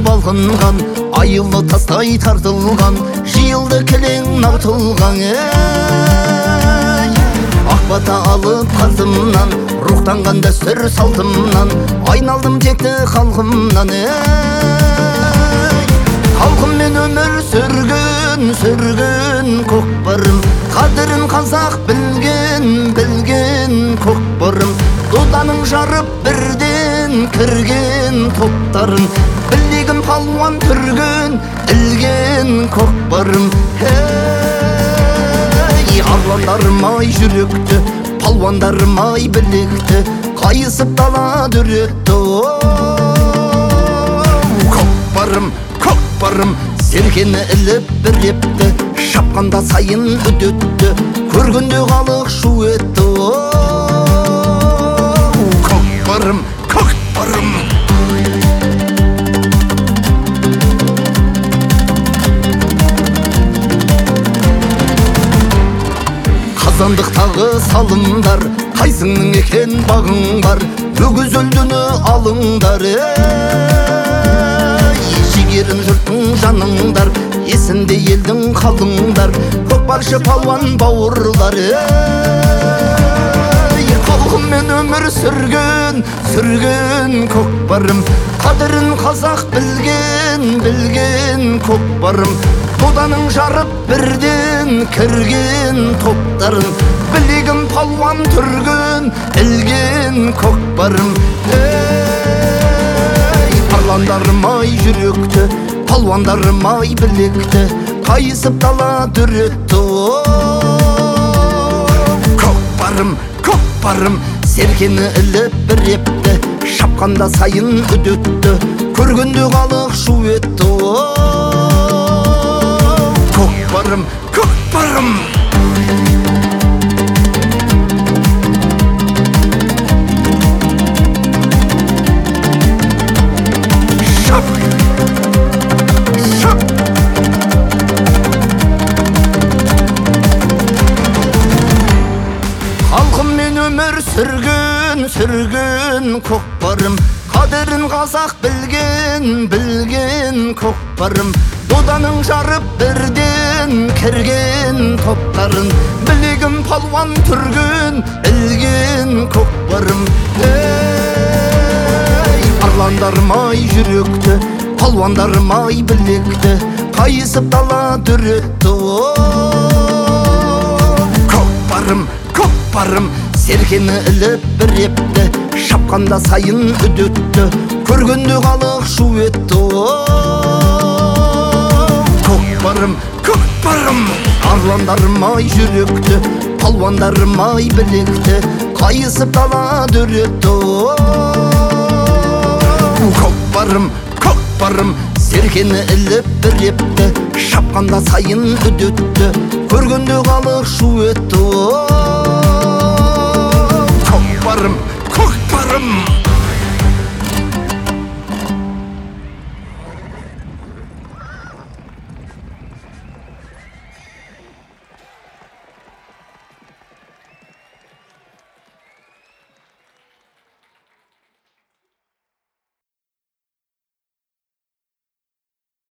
алынған, айылы тастай тартылған, жиылды кілең нартылған. Ақбата алып қартымнан, рухтанған дәстүр салтымнан, айналдым текті халқымнан. Халқыммен өмір сүргін көкбарым, қадірін қазақ білген көкбарым. Доданың жарып бірден кірген топтарын, білегін палуан түрген ілген көкбарым. Арландарым-ай жүректі, палуандарым-ай білекті, қайысып дала дүретті. Көкбарым, серкені іліп бір епті, шапқанда сайын үдетті, көргенде халық шу етті. Көкбарым, қазандықтағы салымдар, қайсыңның екен бағың бар, өгіз өлдіні алыңдар. Жігерін жұрттың жаныңдар, есінде елдің қалыңдар, көкбаршы палуан бауырлар. Халқыммен өмір сүрген көкбарым, қадірін қазақ білген көкбарым. Доданың жарып бірден кірген топтарын, білегін палуан түрген ілген көкбарым. Арландарым-ай жүректі, палуандарым-ай білекті, қайысып дала дүретті. Көкбарым, серкені іліп бір епті, шапқанда сайын үдетті, көргенде халық шу етті. Көкбарым, халқыммен өмір сүрген көкбарым, қадірін қазақ білген көкбарым. Доданың жарып бірден кірген топтарын, білегін палуан түрген ілген көкбарым. Арландарым-ай жүректі, палуандарым-ай білекті, қайысып дала дүретті. Көкбарым, серкені іліп бір епті, шапқанда сайын үдетті, көргенде халық шу етті. Көкбарым, арландарым-ай жүректі, палуандарым-ай білекті, қайысып дала дүретті. Көкбарым, серкені іліп бір епті, шапқанда сайын үдетті, көргенде халық шу етті. Көкбарым.